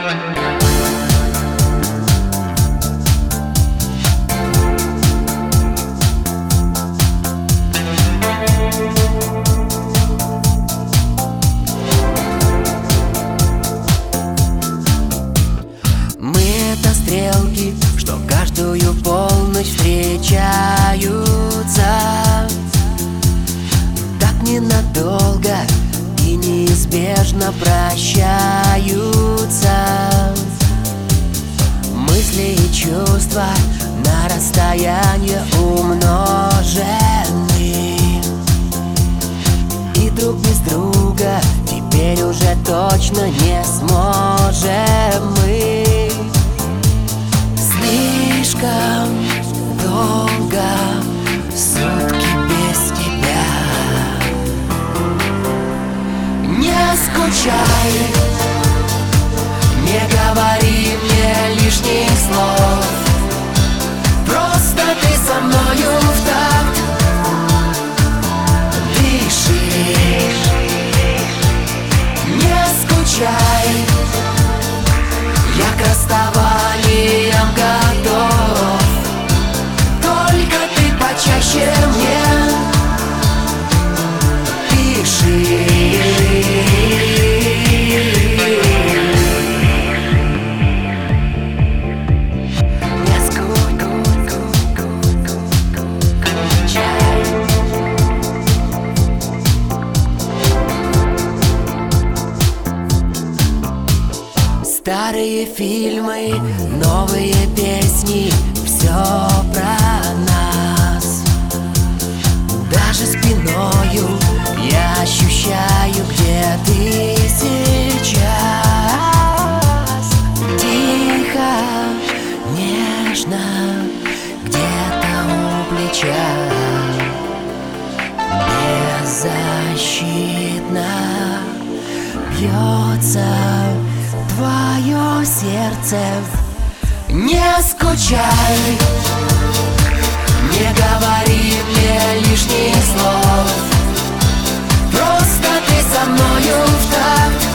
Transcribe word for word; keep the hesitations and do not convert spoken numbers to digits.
Стрелки, что каждую полночь встречаются, так ненадолго и неизбежно прощаются. Мысли и чувства на расстояние умножены, и друг без друга теперь уже точно не сможем мы. Слишком долго сутки без тебя. Не скучай, не говори мне лишних слов, просто ты со мною в такт дышишь. Не скучай, я к расставаниям готов, только ты почаще мне пиши. Не скучай. Старые фильмы, новые песни, все про нас. Даже спиною я ощущаю, где ты сейчас. Тихо, нежно, где-то у плеча, беззащитно бьется твое сердце. Не скучай, не говори мне лишних слов, просто ты со мною в такт